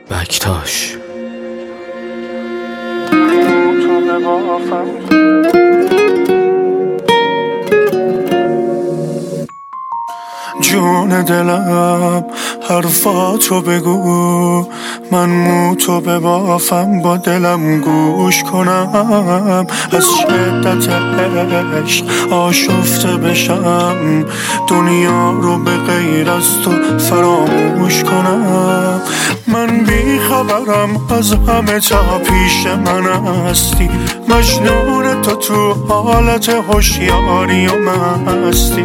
بکتاش جون دلم حرفاتو بگو، من موتو ببافم با دلم گوش کنم، از شدت عشق آشفته بشم، دنیا رو به غیر از تو فراموش کنم. من بی خبرم از همه تا پیش من هستی، مجنون تو حالت هوشیاری و مستی.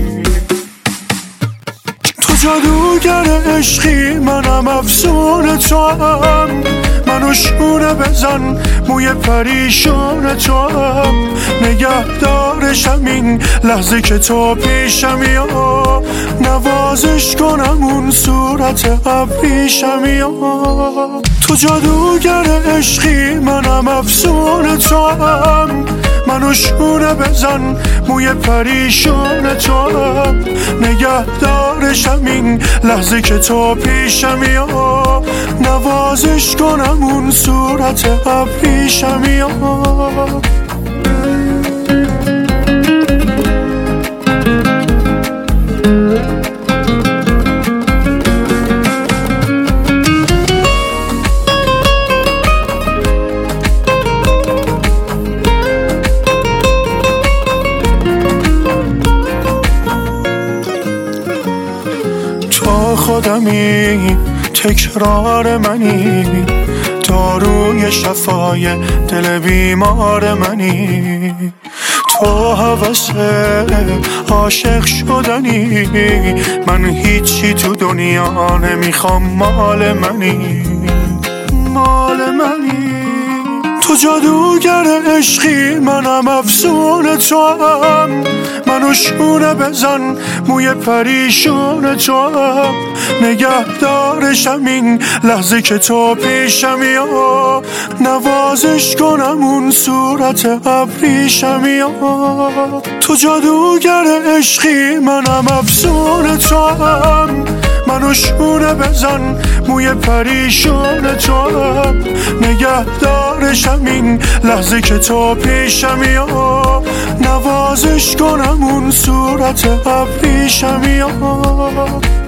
تو جادوگر عشقی، منم افسون تو هم، منو شونه بزن موی پریشون تو هم، نگهدارشم این لحظه که تو پیشم، یا نوازش کنم اون صورت ابریشم. یا تو جادوگر عشقی، منم افسون تو هم، منو شونه بزن موی پریشون تو هم، نگهدارشم این لحظه که تو پیشم، یا نوازش کنم اون صورت ابریشم. یا خودمی، تکرار منی، داروی شفای دل بیمار منی، تو هوس عاشق شدنی، من هیچی تو دنیا نمیخوام، مال منی، مال منی. تو جادوگر عشقی، منم افسون تو هم، منو شونه بزن موی پریشون تو هم، نگهدارشم این لحظه که تو پیشم، یا نوازش کنم اون صورت ابریشم. یا تو جادوگر عشقی، منم افسون تو هم، منو شونه بزن موی پریشون تو هم، نگهدارشم این لحظه که تو پیشم، یا نوازش کنم اون صورت ابریشم. یا